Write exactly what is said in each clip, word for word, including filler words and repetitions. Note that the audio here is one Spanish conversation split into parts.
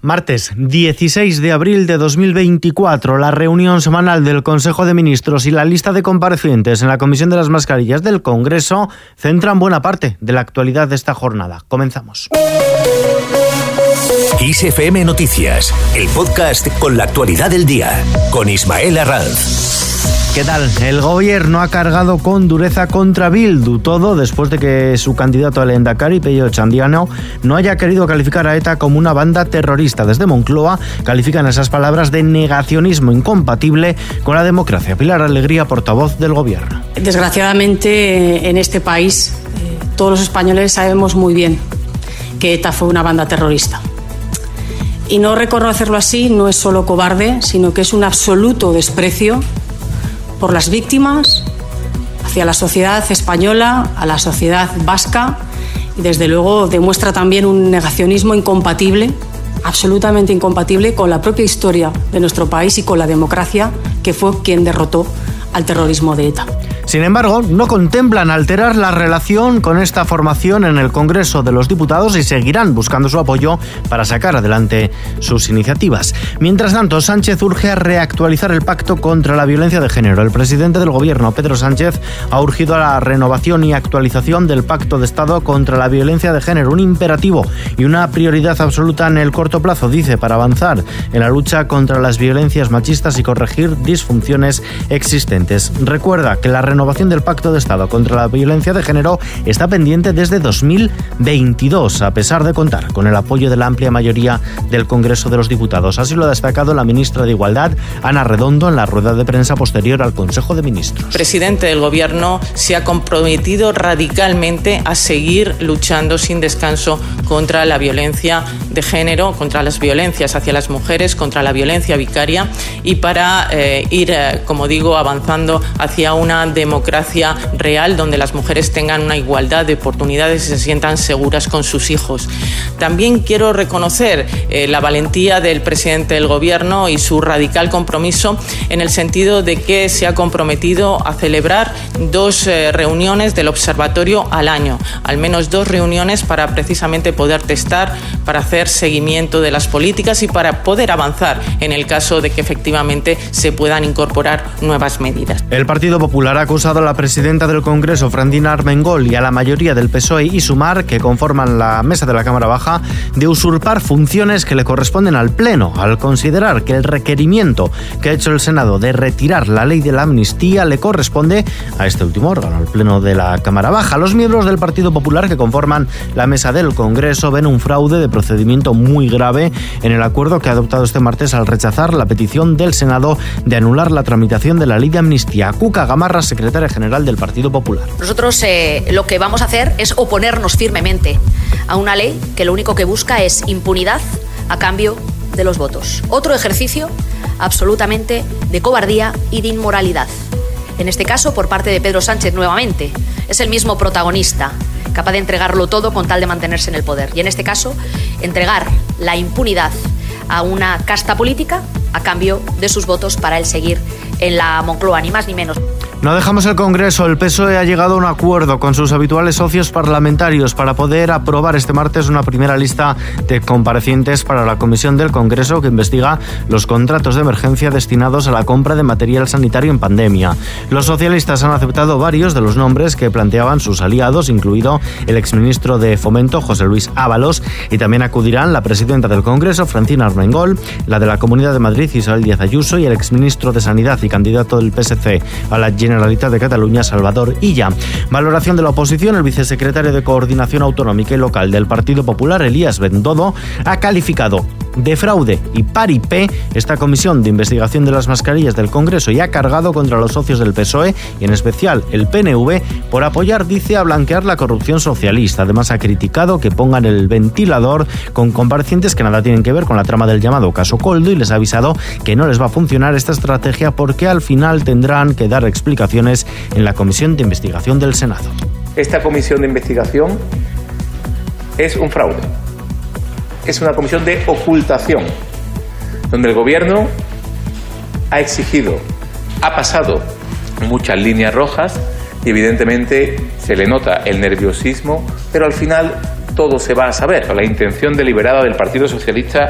Martes dieciséis de abril de dos mil veinticuatro, la reunión semanal del Consejo de Ministros y la lista de comparecientes en la Comisión de las Mascarillas del Congreso centran buena parte de la actualidad de esta jornada. Comenzamos. I S F M Noticias, el podcast con la actualidad del día, con Ismael Arranz. ¿Qué tal? El gobierno ha cargado con dureza contra Bildu, todo después de que su candidato al Lehendakari, Pello Otxandiano, no haya querido calificar a ETA como una banda terrorista. Desde Moncloa califican esas palabras de negacionismo incompatible con la democracia. Pilar Alegría, portavoz del gobierno. Desgraciadamente, en este país, todos los españoles sabemos muy bien que ETA fue una banda terrorista. Y no reconocerlo así no es solo cobarde, sino que es un absoluto desprecio por las víctimas, hacia la sociedad española, a la sociedad vasca, y desde luego demuestra también un negacionismo incompatible, absolutamente incompatible con la propia historia de nuestro país y con la democracia, que fue quien derrotó al terrorismo de ETA. Sin embargo, no contemplan alterar la relación con esta formación en el Congreso de los Diputados y seguirán buscando su apoyo para sacar adelante sus iniciativas. Mientras tanto, Sánchez urge a reactualizar el pacto contra la violencia de género. El presidente del Gobierno, Pedro Sánchez, ha urgido a la renovación y actualización del Pacto de Estado contra la violencia de género, un imperativo y una prioridad absoluta en el corto plazo, dice, para avanzar en la lucha contra las violencias machistas y corregir disfunciones existentes. Recuerda que la renovación renovación del Pacto de Estado contra la violencia de género está pendiente desde dos mil veintidós, a pesar de contar con el apoyo de la amplia mayoría del Congreso de los Diputados. Así lo ha destacado la ministra de Igualdad, Ana Redondo, en la rueda de prensa posterior al Consejo de Ministros. El presidente del Gobierno se ha comprometido radicalmente a seguir luchando sin descanso contra la violencia de género, contra las violencias hacia las mujeres, contra la violencia vicaria y para eh, ir, eh, como digo, avanzando hacia una democracia democracia real donde las mujeres tengan una igualdad de oportunidades y se sientan seguras con sus hijos. También quiero reconocer eh, la valentía del presidente del Gobierno y su radical compromiso en el sentido de que se ha comprometido a celebrar dos eh, reuniones del observatorio al año, al menos dos reuniones para precisamente poder testar, para hacer seguimiento de las políticas y para poder avanzar en el caso de que efectivamente se puedan incorporar nuevas medidas. El Partido Popular ha acusado a la presidenta del Congreso, Francina Armengol, y a la mayoría del P S O E y Sumar, que conforman la mesa de la Cámara Baja, de usurpar funciones que le corresponden al Pleno, al considerar que el requerimiento que ha hecho el Senado de retirar la ley de la amnistía le corresponde a este último órgano, al Pleno de la Cámara Baja. Los miembros del Partido Popular que conforman la mesa del Congreso ven un fraude de procedimiento muy grave en el acuerdo que ha adoptado este martes al rechazar la petición del Senado de anular la tramitación de la ley de amnistía. Cuca Gamarra, secretaria general del Partido Popular. Nosotros eh, lo que vamos a hacer es oponernos firmemente a una ley que lo único que busca es impunidad a cambio de los votos. Otro ejercicio absolutamente de cobardía y de inmoralidad. En este caso, por parte de Pedro Sánchez nuevamente. Es el mismo protagonista, capaz de entregarlo todo con tal de mantenerse en el poder. Y en este caso, entregar la impunidad a una casta política a cambio de sus votos para él seguir en la Moncloa, ni más ni menos. No dejamos el Congreso. El P S O E ha llegado a un acuerdo con sus habituales socios parlamentarios para poder aprobar este martes una primera lista de comparecientes para la Comisión del Congreso que investiga los contratos de emergencia destinados a la compra de material sanitario en pandemia. Los socialistas han aceptado varios de los nombres que planteaban sus aliados, incluido el exministro de Fomento, José Luis Ábalos, y también acudirán la presidenta del Congreso, Francina Armengol, la de la Comunidad de Madrid, Isabel Díaz Ayuso, y el exministro de Sanidad y candidato del P S C a la Generalitat de Cataluña, Salvador Illa. Valoración de la oposición: el vicesecretario de Coordinación Autonómica y Local del Partido Popular, Elías Bendodo, ha calificado de fraude y paripé esta comisión de investigación de las mascarillas del Congreso y ha cargado contra los socios del P S O E y en especial el P N V por apoyar, dice, a blanquear la corrupción socialista. Además ha criticado que pongan el ventilador con comparecientes que nada tienen que ver con la trama del llamado caso Koldo y les ha avisado que no les va a funcionar esta estrategia porque al final tendrán que dar explicaciones en la comisión de investigación del Senado. Esta comisión de investigación es un fraude. Es una comisión de ocultación, donde el Gobierno ha exigido, ha pasado muchas líneas rojas y evidentemente se le nota el nerviosismo, pero al final todo se va a saber. La intención deliberada del Partido Socialista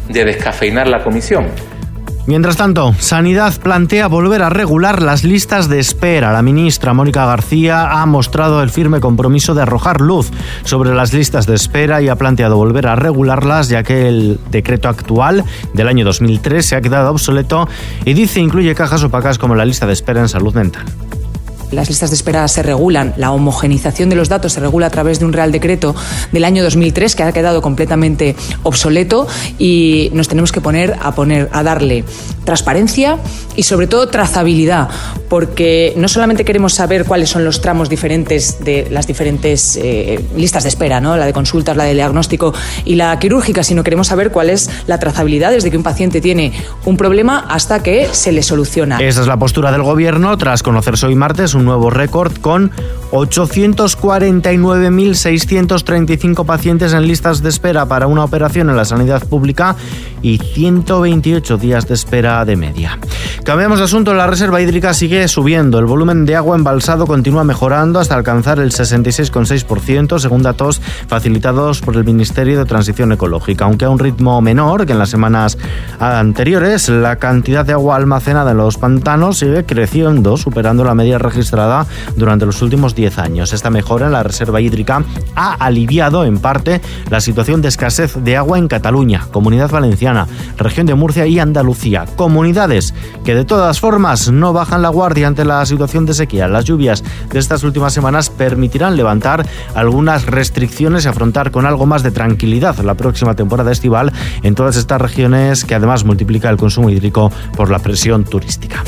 de descafeinar la comisión. Mientras tanto, Sanidad plantea volver a regular las listas de espera. La ministra Mónica García ha mostrado el firme compromiso de arrojar luz sobre las listas de espera y ha planteado volver a regularlas, ya que el decreto actual del año dos mil tres se ha quedado obsoleto y dice incluye cajas opacas como la lista de espera en salud mental. Las listas de espera se regulan, la homogenización de los datos se regula a través de un Real Decreto del año dos mil tres que ha quedado completamente obsoleto y nos tenemos que poner a, poner, a darle transparencia y sobre todo trazabilidad, porque no solamente queremos saber cuáles son los tramos diferentes de las diferentes eh, listas de espera, ¿no? La de consultas, la de diagnóstico y la quirúrgica, sino queremos saber cuál es la trazabilidad desde que un paciente tiene un problema hasta que se le soluciona. Esa es la postura del Gobierno tras conocerse hoy martes un nuevo récord con ochocientos cuarenta y nueve mil seiscientos treinta y cinco pacientes en listas de espera para una operación en la sanidad pública y ciento veintiocho días de espera de media. Cambiamos de asunto. La reserva hídrica sigue subiendo. El volumen de agua embalsado continúa mejorando hasta alcanzar el sesenta y seis coma seis por ciento, según datos facilitados por el Ministerio de Transición Ecológica. Aunque a un ritmo menor que en las semanas anteriores, la cantidad de agua almacenada en los pantanos sigue creciendo, superando la media registrada durante los últimos diez años. Esta mejora en la reserva hídrica ha aliviado en parte la situación de escasez de agua en Cataluña, Comunidad Valenciana, Región de Murcia y Andalucía, comunidades que de todas formas no bajan la guardia ante la situación de sequía. Las lluvias de estas últimas semanas permitirán levantar algunas restricciones y afrontar con algo más de tranquilidad la próxima temporada estival en todas estas regiones, que además multiplica el consumo hídrico por la presión turística.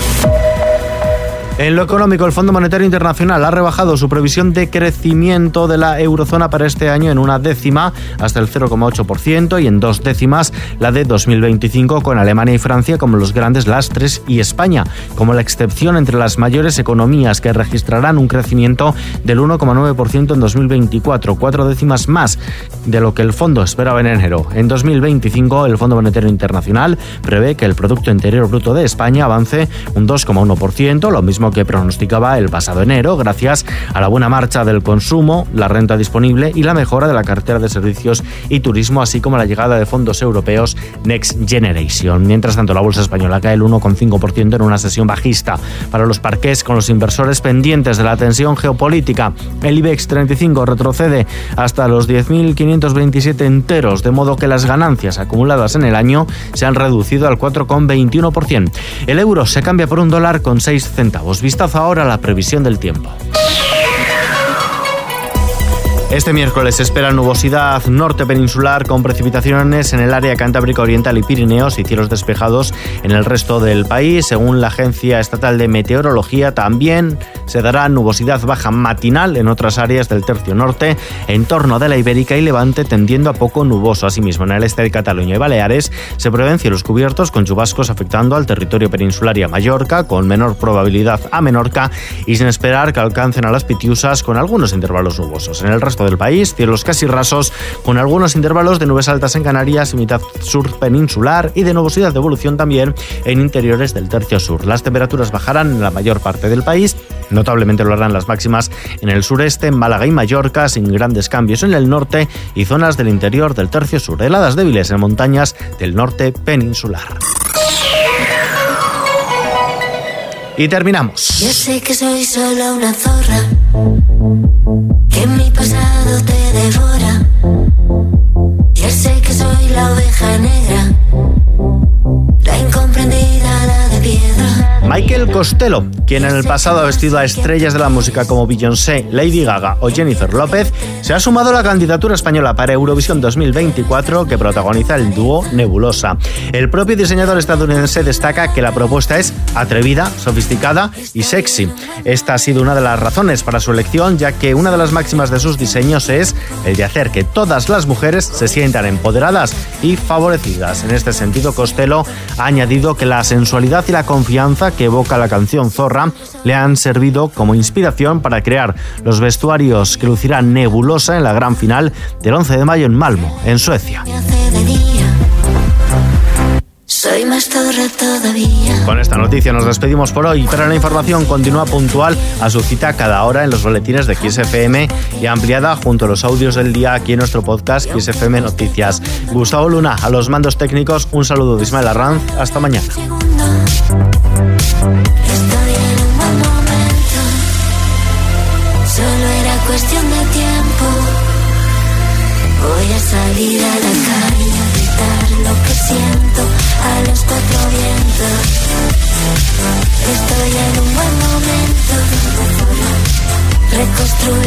En lo económico, el Fondo Monetario Internacional ha rebajado su previsión de crecimiento de la eurozona para este año en una décima hasta el cero coma ocho por ciento y en dos décimas la de dos mil veinticinco, con Alemania y Francia como los grandes lastres y España como la excepción entre las mayores economías, que registrarán un crecimiento del uno coma nueve por ciento en dos mil veinticuatro, cuatro décimas más de lo que el fondo esperaba en enero. En dos mil veinticinco, el Fondo Monetario Internacional prevé que el Producto Interior Bruto de España avance un dos coma uno por ciento, lo mismo que pronosticaba el pasado enero, gracias a la buena marcha del consumo, la renta disponible y la mejora de la cartera de servicios y turismo, así como la llegada de fondos europeos Next Generation. Mientras tanto, la bolsa española cae el uno coma cinco por ciento en una sesión bajista para los parqués, con los inversores pendientes de la tensión geopolítica. El IBEX treinta y cinco retrocede hasta los diez mil quinientos veintisiete enteros, de modo que las ganancias acumuladas en el año se han reducido al cuatro coma veintiuno por ciento. El euro se cambia por un dólar con seis centavos. Vistazo ahora a la previsión del tiempo. Este miércoles se espera nubosidad norte peninsular con precipitaciones en el área cantábrica oriental y Pirineos y cielos despejados en el resto del país. Según la Agencia Estatal de Meteorología, también se dará nubosidad baja matinal en otras áreas del tercio norte, en torno de la Ibérica y Levante, tendiendo a poco nuboso. Asimismo, en el este de Cataluña y Baleares se prevén cielos cubiertos con chubascos afectando al territorio peninsular y a Mallorca, con menor probabilidad a Menorca y sin esperar que alcancen a las Pitiusas, con algunos intervalos nubosos. En el resto del país, cielos casi rasos con algunos intervalos de nubes altas en Canarias y mitad sur peninsular, y de nubosidad de evolución también en interiores del tercio sur. Las temperaturas bajarán en la mayor parte del país, notablemente lo harán las máximas en el sureste, en Málaga y Mallorca, sin grandes cambios en el norte y zonas del interior del tercio sur. Heladas débiles en montañas del norte peninsular. Y terminamos. Yo sé que soy solo una zorra, que mi pasado te devora. Ya sé que soy la oveja negra, la incomprendida, la de piedra. Michael Costello, quien en el pasado ha vestido a estrellas de la música como Beyoncé, Lady Gaga o Jennifer López, se ha sumado a la candidatura española para Eurovisión dos mil veinticuatro, que protagoniza el dúo Nebulosa. El propio diseñador estadounidense destaca que la propuesta es atrevida, sofisticada y sexy. Esta ha sido una de las razones para su elección, ya que una de las máximas de sus diseños es el de hacer que todas las mujeres se sientan empoderadas y favorecidas. En este sentido, Costello ha añadido que la sensualidad y la confianza que evoca la canción Zorra le han servido como inspiración para crear los vestuarios que lucirá Nebulosa en la gran final del once de mayo en Malmö, en Suecia. Soy más más zorra todavía. Con esta noticia nos despedimos por hoy, pero la información continúa puntual a su cita cada hora en los boletines de Kiss F M y ampliada junto a los audios del día aquí en nuestro podcast Kiss F M Noticias. Gustavo Luna, a los mandos técnicos, un saludo de Ismael Arranz. Hasta mañana. Estoy en un buen momento, solo era cuestión de tiempo. Voy a salir a la calle a gritar lo que siento a los cuatro vientos. Estoy en un buen momento, reconstruir